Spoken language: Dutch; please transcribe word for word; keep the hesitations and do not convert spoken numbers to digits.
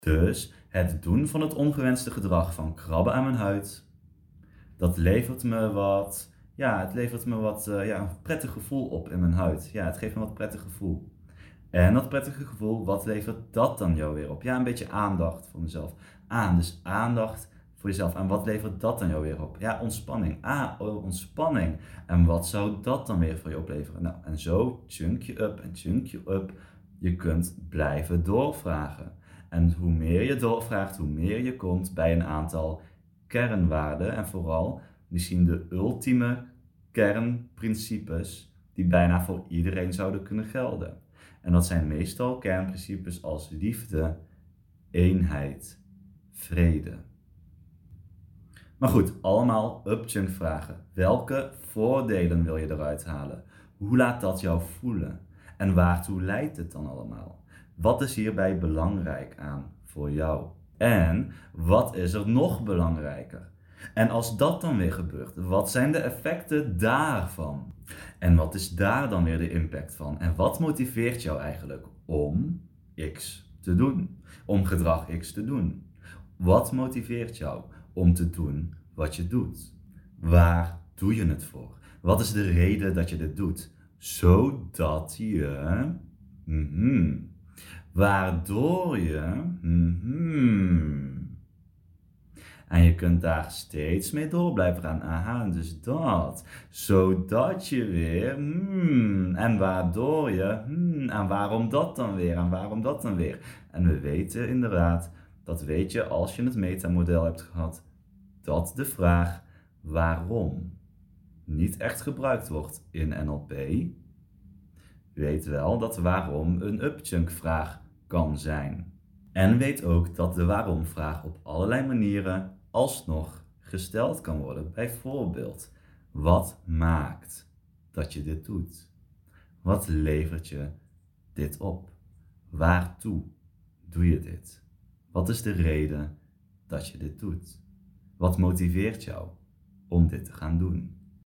Dus het doen van het ongewenste gedrag van krabben aan mijn huid, dat levert me wat, ja, het levert me wat, uh, ja, een prettig gevoel op in mijn huid. Ja, het geeft me wat prettig gevoel. En dat prettige gevoel, wat levert dat dan jou weer op? Ja, een beetje aandacht voor mezelf. Aan, dus aandacht voor jezelf. En wat levert dat dan jou weer op? Ja, ontspanning. Ah, oh, ontspanning. En wat zou dat dan weer voor je opleveren? Nou, en zo chunk je up en chunk je up. Je kunt blijven doorvragen. En hoe meer je doorvraagt, hoe meer je komt bij een aantal kernwaarden. En vooral misschien de ultieme kernprincipes die bijna voor iedereen zouden kunnen gelden. En dat zijn meestal kernprincipes als liefde, eenheid, vrede. Maar goed, allemaal upchunk vragen. Welke voordelen wil je eruit halen? Hoe laat dat jou voelen? En waartoe leidt het dan allemaal? Wat is hierbij belangrijk aan voor jou? En wat is er nog belangrijker? En als dat dan weer gebeurt, wat zijn de effecten daarvan? En wat is daar dan weer de impact van? En wat motiveert jou eigenlijk om X te doen? Om gedrag X te doen? Wat motiveert jou om te doen wat je doet? Waar doe je het voor? Wat is de reden dat je dit doet? Zodat je... Mm-hmm, waardoor je... Mm-hmm, en je kunt daar steeds mee door blijven gaan. Aha, dus dat. Zodat je weer... Hmm, en waardoor je... Hmm, en waarom dat dan weer? En waarom dat dan weer? En we weten inderdaad, dat weet je als je het metamodel hebt gehad, dat de vraag waarom niet echt gebruikt wordt in N L P. Weet wel dat waarom een upchunk vraag kan zijn. En weet ook dat de waarom-vraag op allerlei manieren alsnog gesteld kan worden. Bijvoorbeeld, wat maakt dat je dit doet? Wat levert je dit op? Waartoe doe je dit? Wat is de reden dat je dit doet? Wat motiveert jou om dit te gaan doen?